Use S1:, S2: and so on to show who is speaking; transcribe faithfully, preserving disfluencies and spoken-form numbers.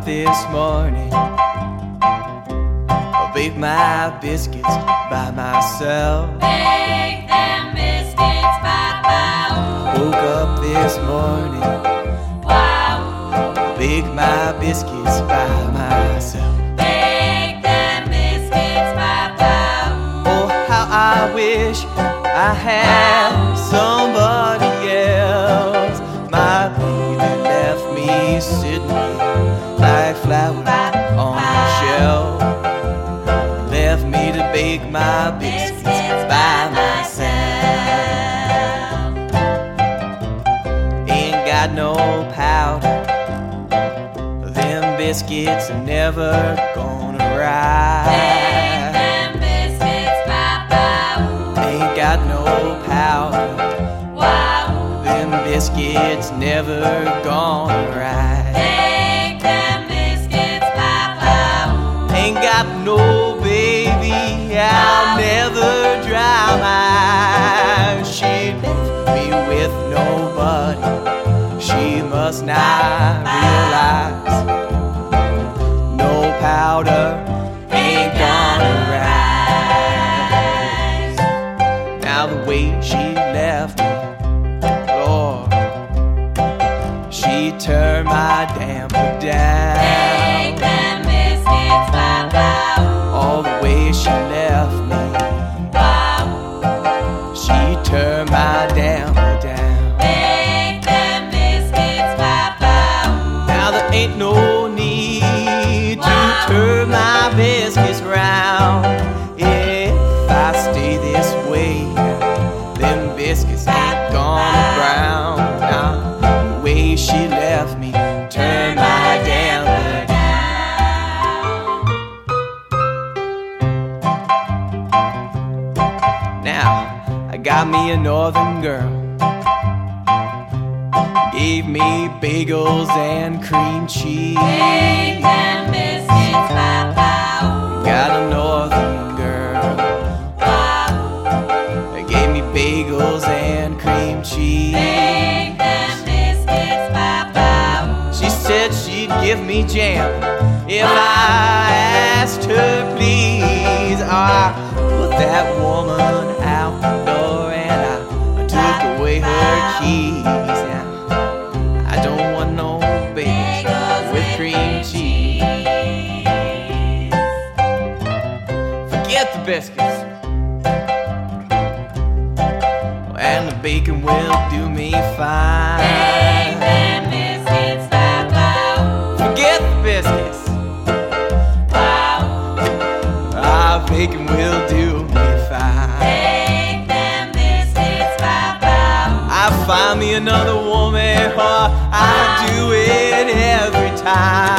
S1: this morning. I'll bake my biscuits by myself.
S2: Bake them biscuits, Papa.
S1: Woke up this morning.
S2: Wow.
S1: I'll bake my biscuits by myself.
S2: Bake them biscuits, Papa.
S1: Oh, how I wish I had somebody else. My baby left me sitting like flowers on a shelf. Left me to bake my biscuits by myself. Ain't got no powder. Them biscuits are never gonna rise.
S2: Bake them biscuits, Papa.
S1: Ain't got no powder.
S2: Wow.
S1: Them biscuits never gonna rise.
S2: Bake them biscuits, Papa.
S1: Ain't got no baby, I'll never dry my eyes. She left me with nobody, she must not realize. No powder ain't gonna rise. Now the way she left me, Lord, she turned my damper down.
S2: Bake them biscuits, Papa.
S1: All the way she left me,
S2: Wow.
S1: she turned my damper down.
S2: Bake them biscuits, Papa.
S1: Now there ain't no need to turn my biscuits round. If I stay this way, them biscuits ain't gonna brown. Now the way she left me turned my damper down. Now I got me a northern girl, gave me bagels and cream cheese.
S2: Bake them biscuits, Papa.
S1: Got a northern girl,
S2: Wow.
S1: gave me bagels and cream cheese.
S2: Bake them biscuits, Papa.
S1: She said she'd give me jam if I asked her please. I put that woman out the door and I took away her keys. Now, I don't want no bagels with cream cheese. Forget the biscuits, and the bacon will do me fine.
S2: Bake them biscuits, Papa.
S1: Forget the biscuits,
S2: Wow.
S1: ah, bacon will do me fine.
S2: Bake them biscuits, Papa.
S1: I find me another woman, oh, I do it every time.